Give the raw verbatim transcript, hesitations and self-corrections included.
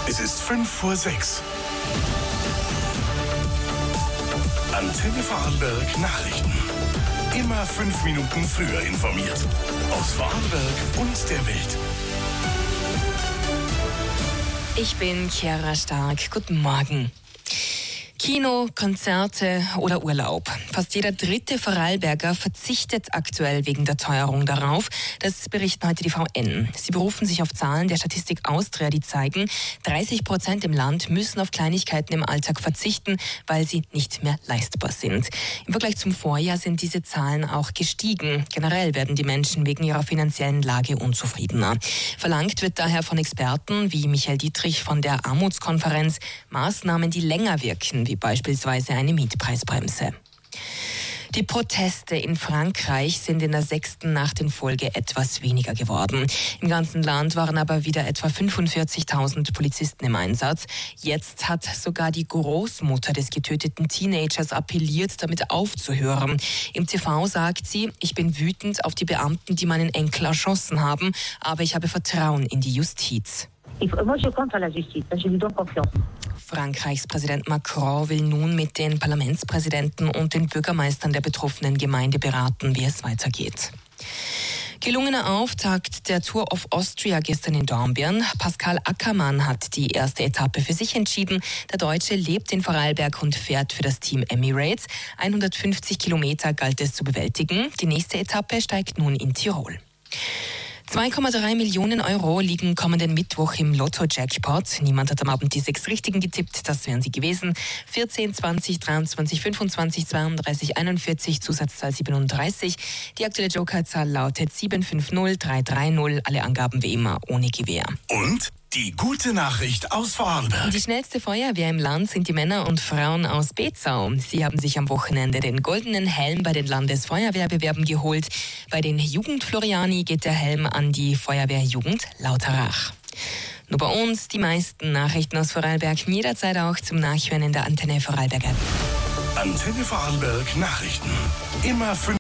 Es ist fünf vor sechs. Antenne Vorarlberg Nachrichten. Immer fünf Minuten früher informiert. Aus Vorarlberg und der Welt. Ich bin Chiara Stark. Guten Morgen. Kino, Konzerte oder Urlaub. Fast jeder dritte Vorarlberger verzichtet aktuell wegen der Teuerung darauf. Das berichten heute die V N. Sie berufen sich auf Zahlen der Statistik Austria, die zeigen, dreißig Prozent im Land müssen auf Kleinigkeiten im Alltag verzichten, weil sie nicht mehr leistbar sind. Im Vergleich zum Vorjahr sind diese Zahlen auch gestiegen. Generell werden die Menschen wegen ihrer finanziellen Lage unzufriedener. Verlangt wird daher von Experten wie Michael Dietrich von der Armutskonferenz Maßnahmen, die länger wirken, wie beispielsweise eine Mietpreisbremse. Die Proteste in Frankreich sind in der sechsten Nacht in Folge etwas weniger geworden. Im ganzen Land waren aber wieder etwa fünfundvierzigtausend Polizisten im Einsatz. Jetzt hat sogar die Großmutter des getöteten Teenagers appelliert, damit aufzuhören. Im T V sagt sie, ich bin wütend auf die Beamten, die meinen Enkel erschossen haben, aber ich habe Vertrauen in die Justiz. Frankreichs Präsident Macron will nun mit den Parlamentspräsidenten und den Bürgermeistern der betroffenen Gemeinde beraten, wie es weitergeht. Gelungener Auftakt der Tour of Austria gestern in Dornbirn. Pascal Ackermann hat die erste Etappe für sich entschieden. Der Deutsche lebt in Vorarlberg und fährt für das Team Emirates. hundertfünfzig Kilometer galt es zu bewältigen. Die nächste Etappe steigt nun in Tirol. zwei Komma drei Millionen Euro liegen kommenden Mittwoch im Lotto-Jackpot. Niemand hat am Abend die sechs Richtigen getippt, das wären sie gewesen. vierzehn, zwanzig, dreiundzwanzig, fünfundzwanzig, zweiunddreißig, einundvierzig, Zusatzzahl siebenunddreißig. Die aktuelle Jokerzahl lautet sieben fünf null drei drei null. Alle Angaben wie immer ohne Gewähr. Und die gute Nachricht aus Vorarlberg. Die schnellste Feuerwehr im Land sind die Männer und Frauen aus Bezau. Sie haben sich am Wochenende den goldenen Helm bei den Landesfeuerwehrbewerben geholt. Bei den Jugendfloriani geht der Helm an die Feuerwehrjugend Lauterach. Nur bei uns die meisten Nachrichten aus Vorarlberg, jederzeit auch zum Nachhören in der Antenne Vorarlberg App. Antenne Vorarlberg Nachrichten. Immer fünf